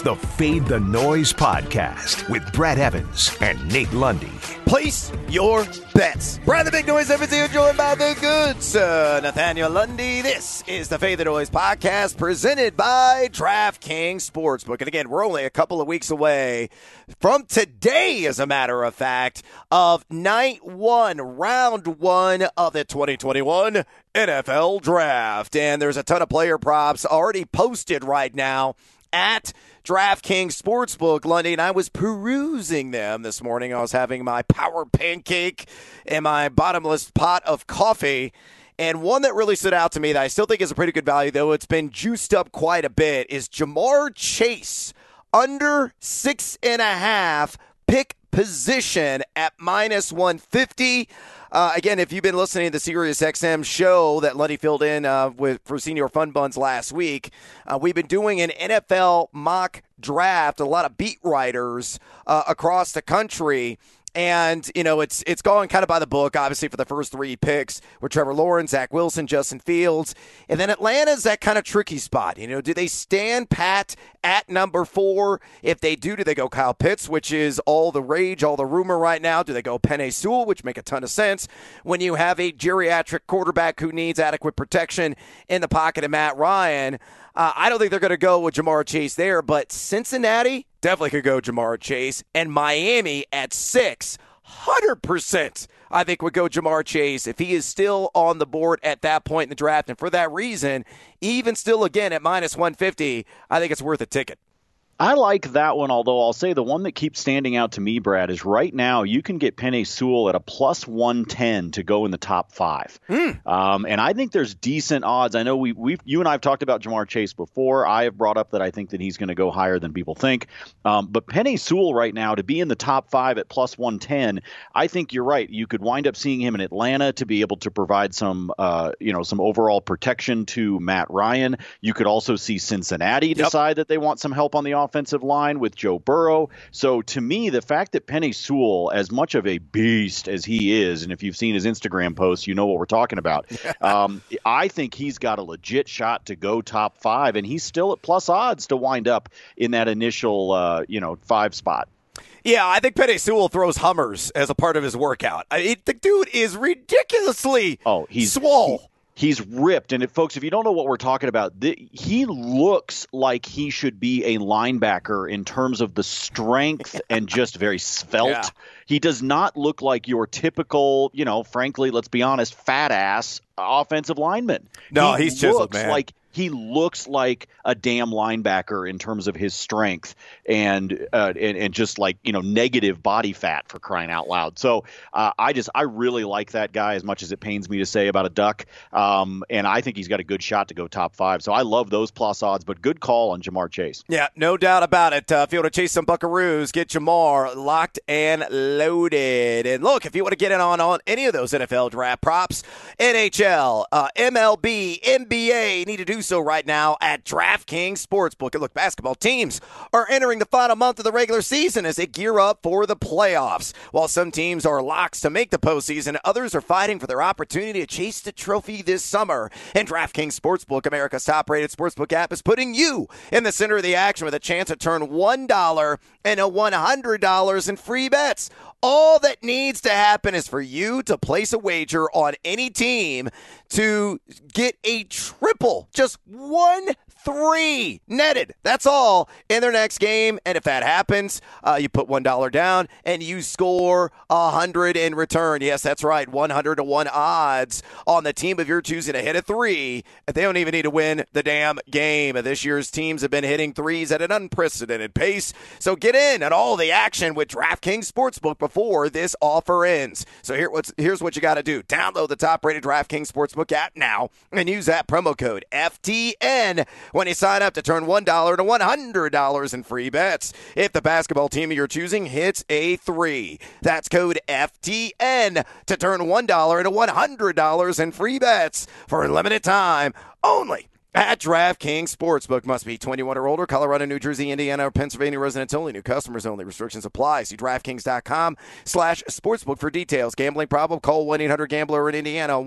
the Fade the Noise podcast with Brad Evans and Nate Lundy. Place your bets. Brad the Big Noise Evans here, joined by the good sir, Nathaniel Lundy. This is the Fade the Noise podcast presented by DraftKings Sportsbook. And again, we're only a couple of weeks away from today, as a matter of fact, of night one, round one of the 2021 NFL Draft. And there's a ton of player props already posted right now at DraftKings Sportsbook, Lundy, and I was perusing them this morning. I was having my power pancake and my bottomless pot of coffee, and one that really stood out to me that I still think is a pretty good value, though it's been juiced up quite a bit, is Ja'Marr Chase under 6.5 pick position at minus 150. Again, if you've been listening to the SiriusXM show that Lundy filled in for Senior Fun Buns last week, we've been doing an NFL mock draft, a lot of beat writers across the country. And, you know, it's going kind of by the book, obviously, for the first three picks with Trevor Lawrence, Zach Wilson, Justin Fields. And then Atlanta's that kind of tricky spot. You know, do they stand pat at number 4? If they do they go Kyle Pitts, which is all the rage, all the rumor right now? Do they go Penei Sewell, which make a ton of sense when you have a geriatric quarterback who needs adequate protection in the pocket of Matt Ryan? I don't think they're going to go with Ja'Marr Chase there, but Cincinnati definitely could go Ja'Marr Chase, and Miami at 6, 100%, I think would go Ja'Marr Chase if he is still on the board at that point in the draft. And for that reason, even still again at minus 150, I think it's worth a ticket. I like that one, although I'll say the one that keeps standing out to me, Brad, is right now you can get Penei Sewell at a plus 110 to go in the top 5. And I think there's decent odds. I know you and I have talked about Ja'Marr Chase before. I have brought up that I think that he's going to go higher than people think. But Penei Sewell right now, to be in the top 5 at plus 110, I think you're right. You could wind up seeing him in Atlanta to be able to provide some overall protection to Matt Ryan. You could also see Cincinnati decide that they want some help on the offensive line with Joe Burrow. So to me, the fact that Penei Sewell, as much of a beast as he is, and if you've seen his Instagram posts, you know what we're talking about. I think he's got a legit shot to go top 5, and he's still at plus odds to wind up in that initial 5 spot. Yeah, I think Penei Sewell throws Hummers as a part of his workout. The dude is ridiculously swole. He's ripped. And folks, if you don't know what we're talking about, he looks like he should be a linebacker in terms of the strength and just very svelte. Yeah. He does not look like your typical, frankly, let's be honest, fat ass offensive lineman. No, he's chiseled, man. He looks like a damn linebacker in terms of his strength and just negative body fat, for crying out loud. So I really like that guy, as much as it pains me to say about a duck. And I think he's got a good shot to go top 5. So I love those plus odds, but good call on Ja'Marr Chase. Yeah, no doubt about it. If you want to chase some buckaroos, get Ja'Marr locked and loaded. And look, if you want to get in on any of those NFL draft props, NHL, MLB, NBA, need to do so right now at DraftKings Sportsbook. And look, basketball teams are entering the final month of the regular season as they gear up for the playoffs. While some teams are locks to make the postseason, others are fighting for their opportunity to chase the trophy this summer. And DraftKings Sportsbook, America's top-rated sportsbook app, is putting you in the center of the action with a chance to turn $1 into $100 in free bets. All that needs to happen is for you to place a wager on any team to get a triple, just 1-3 netted. That's all in their next game. And if that happens, you put $1 down and you score 100 in return. Yes, that's right. 100-1 odds on the team of your choosing to hit a 3. They don't even need to win the damn game. This year's teams have been hitting 3s at an unprecedented pace. So get in on all the action with DraftKings Sportsbook before this offer ends. So here's what you got to do. Download the top-rated DraftKings Sportsbook app now and use that promo code FTN when you sign up to turn $1 to $100 in free bets if the basketball team you're choosing hits a 3. That's code FTN to turn $1 into $100 in free bets for a limited time only at DraftKings Sportsbook. Must be 21 or older. Colorado, New Jersey, Indiana, or Pennsylvania residents only. New customers only. Restrictions apply. See DraftKings.com/sportsbook for details. Gambling problem? Call 1-800-GAMBLER in Indiana.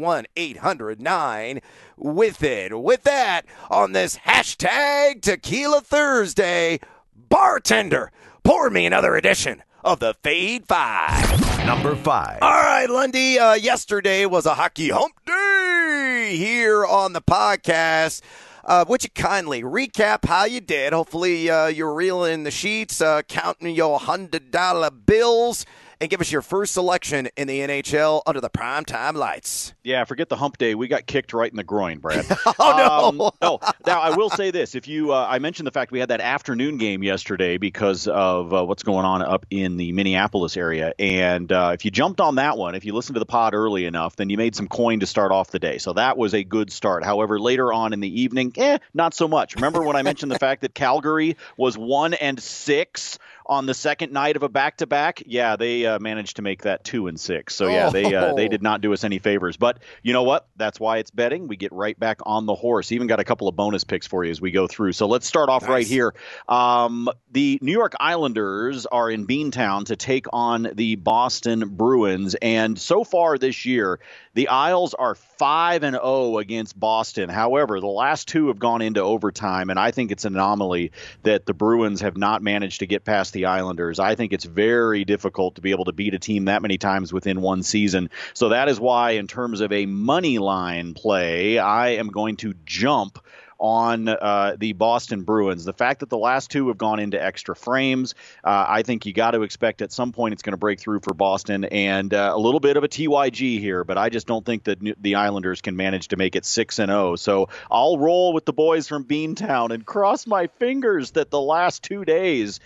1-800-9-WITH-IT. With that, on this hashtag Tequila Thursday, bartender, pour me another edition of the Fade 5. Number 5. All right, Lundy, yesterday was a hockey hump day here on the podcast. Would you kindly recap how you did? Hopefully you're reeling the sheets, counting your $100 bills, and give us your first selection in the NHL under the primetime lights. Yeah, forget the hump day. We got kicked right in the groin, Brad. Oh, no. No. Now, I will say this. If you, I mentioned the fact we had that afternoon game yesterday because of what's going on up in the Minneapolis area. And if you jumped on that one, if you listened to the pod early enough, then you made some coin to start off the day. So that was a good start. However, later on in the evening, not so much. Remember when I mentioned the fact that Calgary was 1-6 on the second night of a back-to-back? Yeah, they managed to make that 2-6. So, yeah, they did not do us any favors. But you know what? That's why it's betting. We get right back on the horse. Even got a couple of bonus picks for you as we go through. So let's start off right here. The New York Islanders are in Beantown to take on the Boston Bruins. And so far this year, the Isles are 5-0 against Boston. However, the last two have gone into overtime, and I think it's an anomaly that the Bruins have not managed to get past the Islanders. I think it's very difficult to be able to beat a team that many times within one season. So that is why, in terms of a money line play, I am going to jump on the Boston Bruins. The fact that the last two have gone into extra frames, I think you got to expect at some point it's going to break through for Boston, and a little bit of a TYG here, but I just don't think that the Islanders can manage to make it 6-0. So I'll roll with the boys from Beantown and cross my fingers that the last 2 days,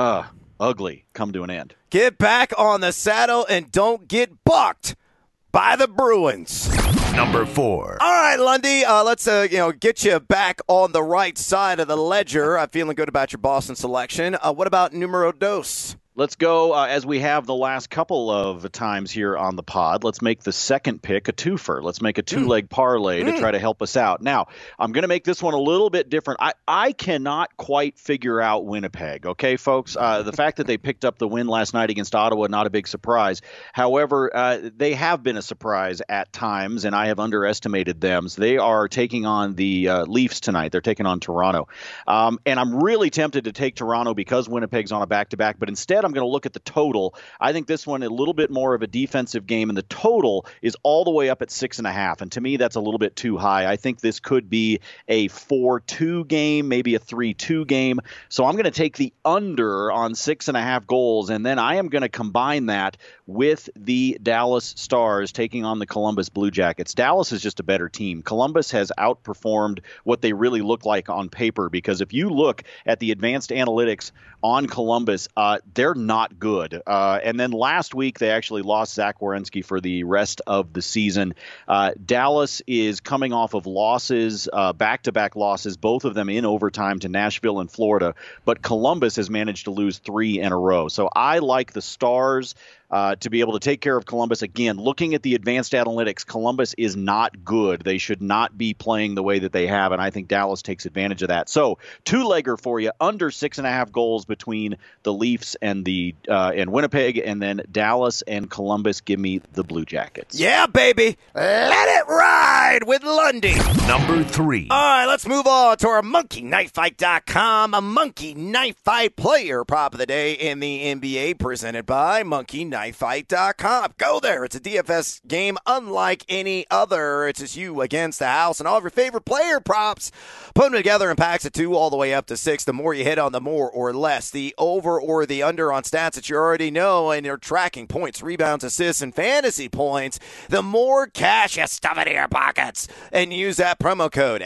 ugly, come to an end. Get back on the saddle and don't get bucked by the Bruins. Number 4. All right, Lundy, let's get you back on the right side of the ledger. I'm feeling good about your Boston selection. What about numero dos? Let's go, as we have the last couple of times here on the pod, let's make the second pick a twofer. Let's make a two-leg parlay to try to help us out. Now, I'm going to make this one a little bit different. I cannot quite figure out Winnipeg, okay, folks? The fact that they picked up the win last night against Ottawa, not a big surprise. However, they have been a surprise at times, and I have underestimated them. So they are taking on the Leafs tonight. They're taking on Toronto. And I'm really tempted to take Toronto because Winnipeg's on a back-to-back, but instead I'm going to look at the total. I think this one a little bit more of a defensive game, and the total is all the way up at 6.5. And to me, that's a little bit too high. I think this could be a 4-2 game, maybe a 3-2 game. So I'm going to take the under on 6.5 goals, and then I am going to combine that with the Dallas Stars taking on the Columbus Blue Jackets. Dallas is just a better team. Columbus has outperformed what they really look like on paper, because if you look at the advanced analytics on Columbus, they're not good. And then last week, they actually lost Zach Werenski for the rest of the season. Dallas is coming off of losses, back-to-back losses, both of them in overtime to Nashville and Florida. But Columbus has managed to lose 3 in a row. So I like the Stars to be able to take care of Columbus. Again, looking at the advanced analytics, Columbus is not good. They should not be playing the way that they have, and I think Dallas takes advantage of that. So, two-legger for you, under 6.5 goals between the Leafs and Winnipeg, and then Dallas and Columbus. Give me the Blue Jackets. Yeah, baby. Let it ride with Lundy. Number 3. All right, let's move on to our MonkeyKnifeFight.com, a Monkey Knife Fight player prop of the day in the NBA, presented by MonkeyKnifeFight.com. Go there. It's a DFS game unlike any other. It's just you against the house and all of your favorite player props. Put them together in packs of 2 all the way up to 6. The more you hit on, the more or less. The over or the under on stats that you already know, and you're tracking points, rebounds, assists, and fantasy points, the more cash you stuff into your pockets. And use that promo code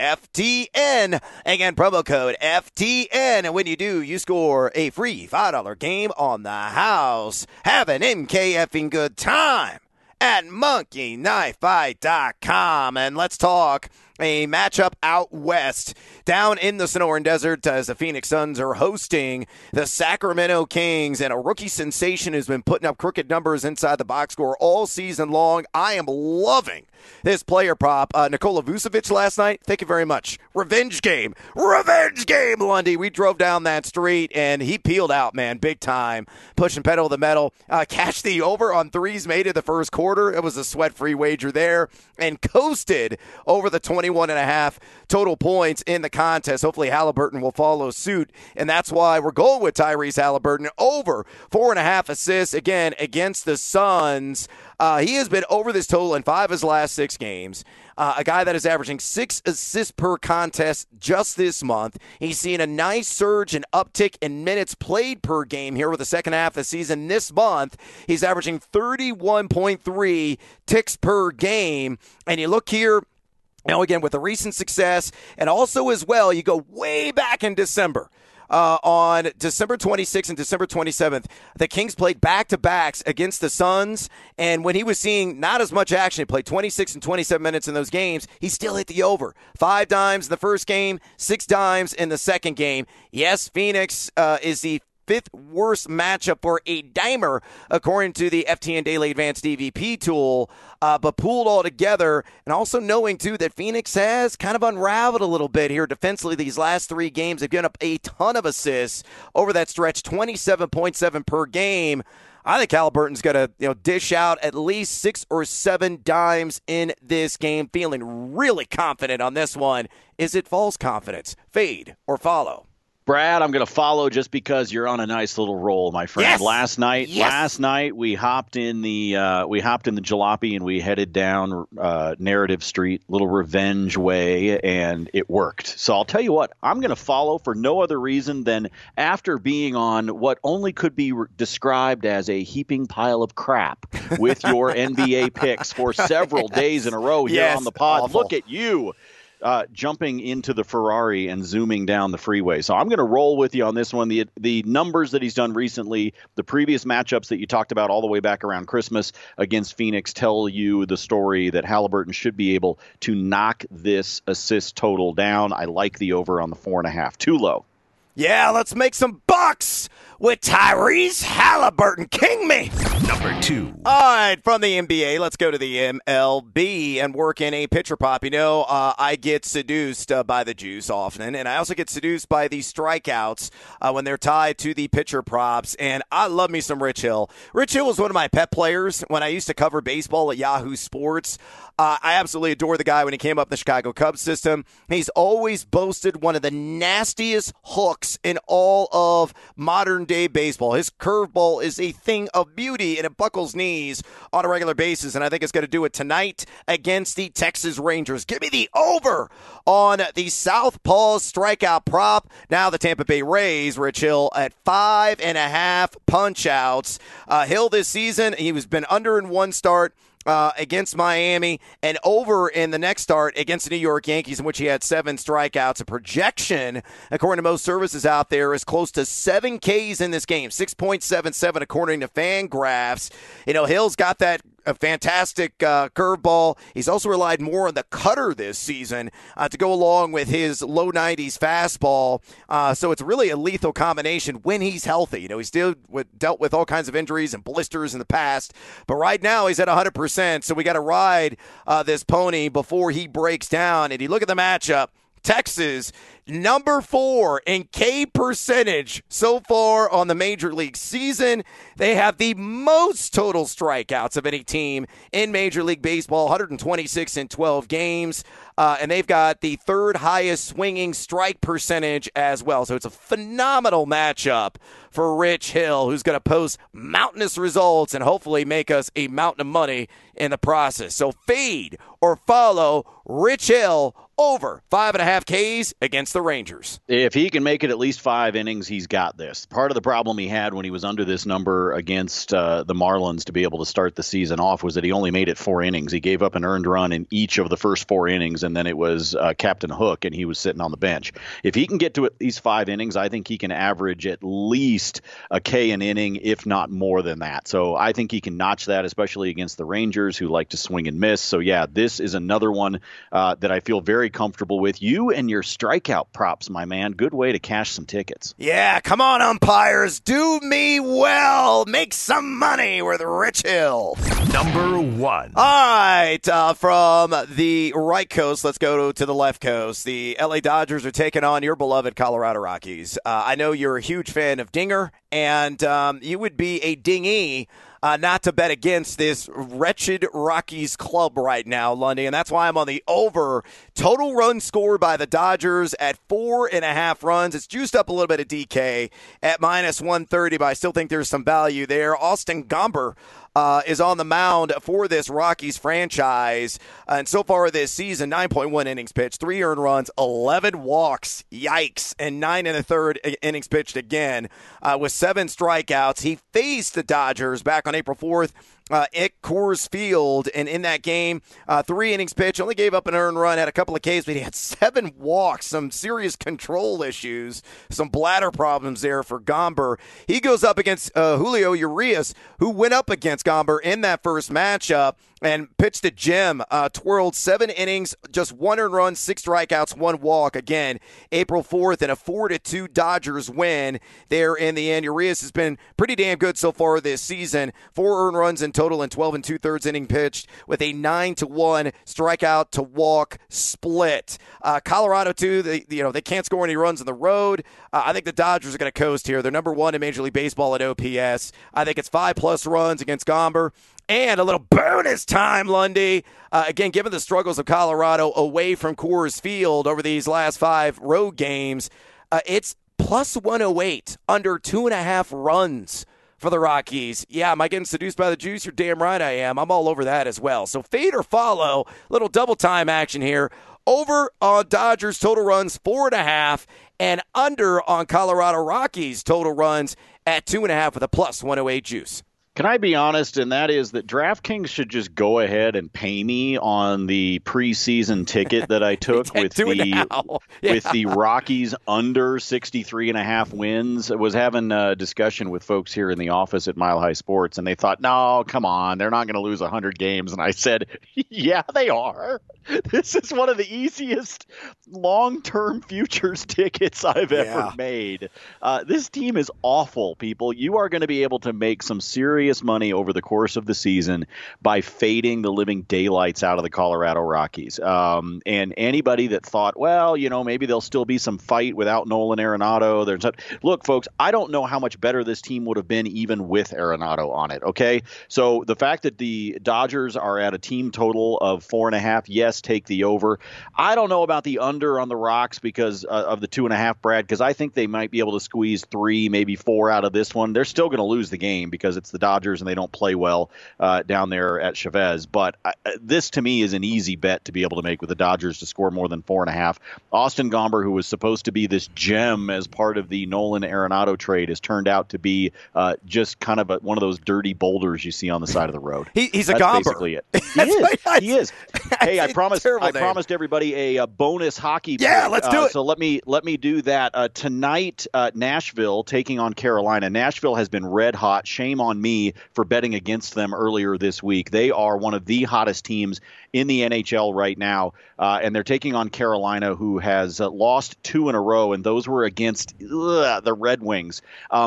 FTN. Again, promo code FTN. And when you do, you score a free $5 game on the house. Have an MKFing good time at MonkeyKnifeFight.com. And let's talk a matchup out west, down in the Sonoran Desert, as the Phoenix Suns are hosting the Sacramento Kings, and a rookie sensation who's been putting up crooked numbers inside the box score all season long. I am loving this player prop. Nikola Vucevic last night, thank you very much. Revenge game, Lundy. We drove down that street, and he peeled out, man, big time, pushing pedal to the metal. Cashed the over on threes made in the first quarter. It was a sweat-free wager there, and coasted over the 20 21.5 total points in the contest. Hopefully Halliburton will follow suit, and that's why we're going with Tyrese Halliburton over 4.5 assists, again, against the Suns. He has been over this total in 5 of his last 6 games. A guy that is averaging 6 assists per contest just this month. He's seen a nice surge and uptick in minutes played per game here with the second half of the season. This month, he's averaging 31.3 ticks per game. And you look here, now again, with the recent success, and also as well, you go way back in December. On December 26th and December 27th, the Kings played back-to-backs against the Suns, and when he was seeing not as much action, he played 26 and 27 minutes in those games, he still hit the over. 5 dimes in the first game, 6 dimes in the second game. Yes, Phoenix is the 5th worst matchup for a dimer, according to the FTN Daily Advanced DVP tool, but pooled all together, and also knowing, too, that Phoenix has kind of unraveled a little bit here defensively these last 3 games. They've given up a ton of assists over that stretch, 27.7 per game. I think Halliburton's going to dish out at least 6 or 7 dimes in this game. Feeling really confident on this one. Is it false confidence? Fade or follow? Brad, I'm going to follow just because you're on a nice little roll, my friend. Yes. Last night we hopped in the jalopy and we headed down Narrative Street, little revenge way, and it worked. So I'll tell you what, I'm going to follow for no other reason than after being on what only could be described as a heaping pile of crap with your NBA picks for several days in a row here on the pod. Awful. Look at you. Jumping into the Ferrari and zooming down the freeway. So I'm going to roll with you on this one. The numbers that he's done recently, the previous matchups that you talked about all the way back around Christmas against Phoenix tell you the story that Halliburton should be able to knock this assist total down. I like the over on the 4.5. Too low. Yeah, let's make some bucks with Tyrese Halliburton. King me. Number 2. All right, from the NBA, let's go to the MLB and work in a pitcher prop. I get seduced by the juice often, and I also get seduced by the strikeouts when they're tied to the pitcher props, and I love me some Rich Hill. Rich Hill was one of my pet players when I used to cover baseball at Yahoo Sports. I absolutely adore the guy when he came up in the Chicago Cubs system. He's always boasted one of the nastiest hooks in all of modern-day baseball. His curveball is a thing of beauty, and it buckles knees on a regular basis, and I think it's going to do it tonight against the Texas Rangers. Give me the over on the Southpaw strikeout prop. Now the Tampa Bay Rays, Rich Hill, at 5.5 punch-outs. Hill this season, he was been under in one start against Miami and over in the next start against the New York Yankees, in which he had 7 strikeouts. A projection, according to most services out there, is close to 7 Ks in this game, 6.77 according to Fangraphs. Hill's got that a fantastic curveball. He's also relied more on the cutter this season to go along with his low 90s fastball. So it's really a lethal combination when he's healthy. He's dealt with all kinds of injuries and blisters in the past, but right now he's at 100%. So we got to ride this pony before he breaks down. And you look at the matchup. Texas, number 4 in K percentage so far on the Major League season. They have the most total strikeouts of any team in Major League Baseball, 126 in 12 games. And they've got the 3rd highest swinging strike percentage as well. So it's a phenomenal matchup for Rich Hill, who's going to post mountainous results and hopefully make us a mountain of money in the process. So fade or follow Rich Hill over 5.5 Ks against the Rangers. If he can make it at least 5 innings, he's got this. Part of the problem he had when he was under this number against the Marlins to be able to start the season off was that he only made it 4 innings. He gave up an earned run in each of the first 4 innings, and then it was Captain Hook, and he was sitting on the bench. If he can get to at least 5 innings, I think he can average at least a K an inning, if not more than that. So I think he can notch that, especially against the Rangers, who like to swing and miss. So, yeah, this is another one that I feel very comfortable with. You and your strikeout props, my man. Good way to cash some tickets. Yeah, come on, umpires. Do me well. Make some money with Rich Hill. Number 1. All right, from the right coast, let's go to the left coast. The LA Dodgers are taking on your beloved Colorado Rockies. I know you're a huge fan of Dinger, and you would be a dingy not to bet against this wretched Rockies club right now, Lundy, and that's why I'm on the over Total runs scored by the Dodgers at 4.5 runs. It's juiced up a little bit of DK at minus 130, but I still think there's some value there. Austin Gomber is on the mound for this Rockies franchise. And so far this season, 9.1 innings pitched, 3 earned runs, 11 walks, yikes, and 9 1/3 innings pitched again with 7 strikeouts. He faced the Dodgers back on April 4th at Coors Field, and in that game, 3 innings pitched, only gave up an earned run, had a couple of Ks, but he had 7 walks, some serious control issues, some bladder problems there for Gomber. He goes up against Julio Urias, who went up against Gomber in that first matchup and pitched a gem, twirled 7 innings, just 1 earned run, 6 strikeouts, 1 walk. Again, April 4th, and a 4-2 Dodgers win there in the end. Urias has been pretty damn good so far this season. 4 earned runs in total in 12 2/3 inning pitched with a 9-1 strikeout to walk split. Colorado, too, they can't score any runs on the road. I think the Dodgers are going to coast here. They're number 1 in Major League Baseball at OPS. I think it's 5+ runs against Gomber. And a little bonus time, Lundy. Again, given the struggles of Colorado away from Coors Field over these last 5 road games, it's plus 108, under 2.5 runs for the Rockies. Yeah, am I getting seduced by the juice? You're damn right I am. I'm all over that as well. So fade or follow, little double time action here. Over on Dodgers total runs, 4.5, and under on Colorado Rockies total runs at 2.5 with a plus 108 juice. Can I be honest? And that is that DraftKings should just go ahead and pay me on the preseason ticket that I took with the Rockies under 63.5 wins. I was having a discussion with folks here in the office at Mile High Sports, and they thought, no, come on, they're not going to lose 100 games. And I said, yeah, they are. This is one of the easiest long-term futures tickets I've ever made. This team is awful, people. You are going to be able to make some serious money over the course of the season by fading the living daylights out of the Colorado Rockies. And anybody that thought, well, maybe there'll still be some fight without Nolan Arenado. Look, folks, I don't know how much better this team would have been even with Arenado on it, okay? So the fact that the Dodgers are at a team total of 4.5, yes, take the over. I don't know about the under on the Rocks because of the 2.5, Brad, because I think they might be able to squeeze 3, maybe 4 out of this one. They're still going to lose the game because it's the Dodgers and they don't play well down there at Chavez. But this, to me, is an easy bet to be able to make with the Dodgers to score more than 4.5. Austin Gomber, who was supposed to be this gem as part of the Nolan Arenado trade, has turned out to be just kind of one of those dirty boulders you see on the side of the road. He's a That's Gomber. Basically it. He is. Hey, I promised everybody a bonus hockey pick. Yeah, let's do it. So let me do that. Tonight, Nashville taking on Carolina. Nashville has been red hot. Shame on me for betting against them earlier this week. They are one of the hottest teams in the NHL right now, and they're taking on Carolina, who has lost 2 in a row, and those were against the Red Wings.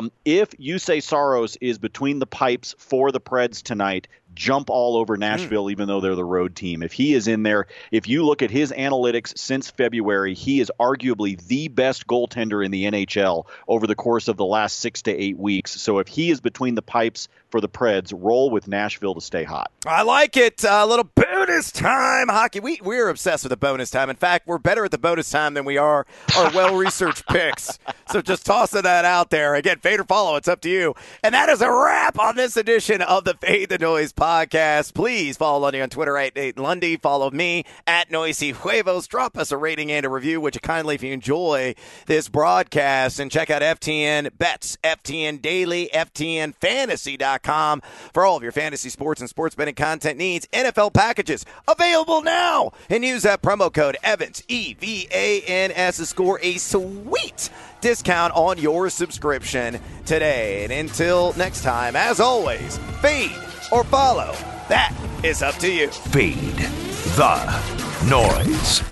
If Jussi Saros is between the pipes for the Preds tonight, jump all over Nashville, even though they're the road team. If he is in there, if you look at his analytics since February, he is arguably the best goaltender in the NHL over the course of the last 6 to 8 weeks. So if he is between the pipes for the Preds, roll with Nashville to stay hot. I like it. A little bonus time hockey. We're obsessed with the bonus time. In fact, we're better at the bonus time than we are our well-researched picks. So just tossing that out there. Again, fade or follow. It's up to you. And that is a wrap on this edition of the Fade the Noise podcast. Please follow Lundy on Twitter at Nate Lundy. Follow me at Noisy Huevos. Drop us a rating and a review, would you kindly, if you enjoy this broadcast. And check out FTN Bets, FTN Daily, FTNFantasy.com for all of your fantasy sports and sports betting content needs. NFL packages available now. And use that promo code Evans, EVANS, to score a sweet discount on your subscription today. And until next time, as always, fade or follow. That is up to you. Fade the noise.